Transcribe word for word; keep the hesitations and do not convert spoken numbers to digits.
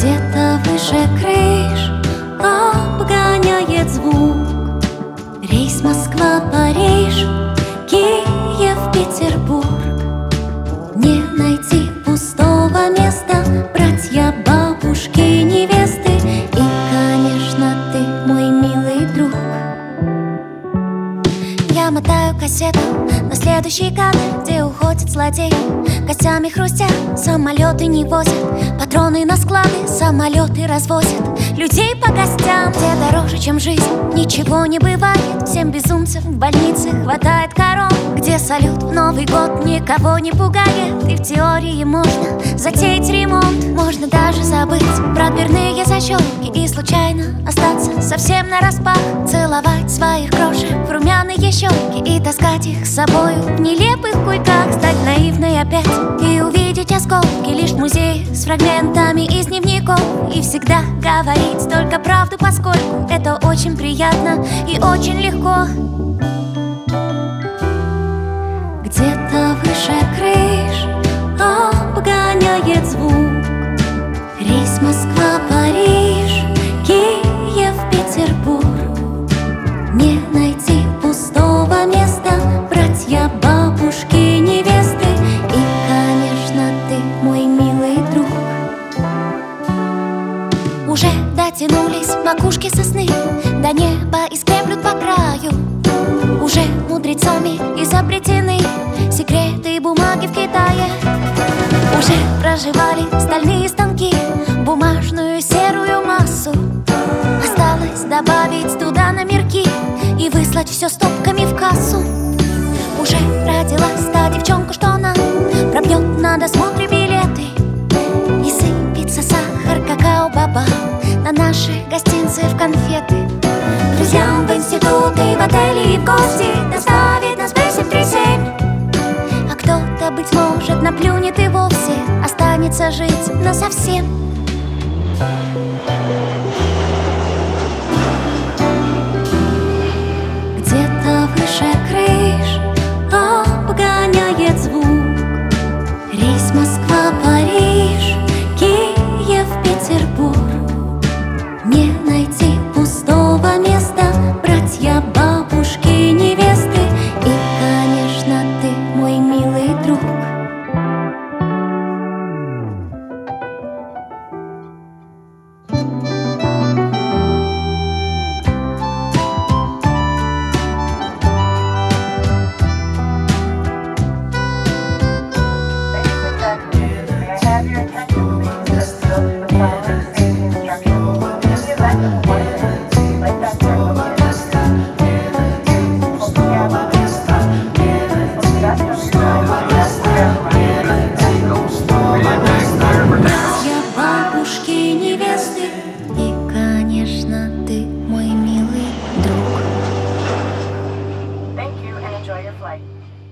Где-то выше крыш обгоняет звук рейс Москва-Париж, Киев-Петербург. Не найти пустого места, братья, бабушки, невесты. И, конечно, ты мой милый друг. Я мотаю кассету на следующий кадр, где уходит злодей. Костями хрустят, самолеты не возят, патроны на склады, самолеты развозят. Людей по гостям, где дороже, чем жизнь, ничего не бывает. Всем безумцам в больнице хватает корон, где салют в Новый год никого не пугает. И в теории можно затеять ремонт, можно даже забыть про дверные защелки и случайно остаться совсем нараспах. Целовать своих крошек в румяные щеки и таскать их с собой в нелепых куйках. Стать наивной опять и увидеть осколки лишь в музее с фрагментами из дневников. И всегда говорить только правду, поскольку это очень приятно и очень легко. Где-то выше крыш обгоняет звук рейс Москва-Париж, Киев-Петербург. Не найти пустого места, братья, бабушки, невесты. И, конечно, ты мой милый друг. Уже дотянулись макушки сосны до неба и скреплют по краю. Уже мудрецами изобретены секреты бумаги в Китае. Уже проживали стальные станки бумажную серую массу. Осталось добавить туда номерки и выслать все стопками в кассу. Уже родилась та девчонка, что нам пробьет на досмотре билеты. И сыпется сахар, какао-баба на наши гостинцы в конфеты. Друзьям в институт и в отели и в гости доставит нас восемь три семь. А кто-то, быть может, наплюнет и вовсе останется жить насовсем. Где-то выше крыш обгоняет звук рейс Москва-Париж, Киев-Петербург. Не найти пустого места, братья, бабушки, невесты. И, конечно, ты мой милый друг. И, конечно, ты мой милый друг. Thank you and enjoy your flight.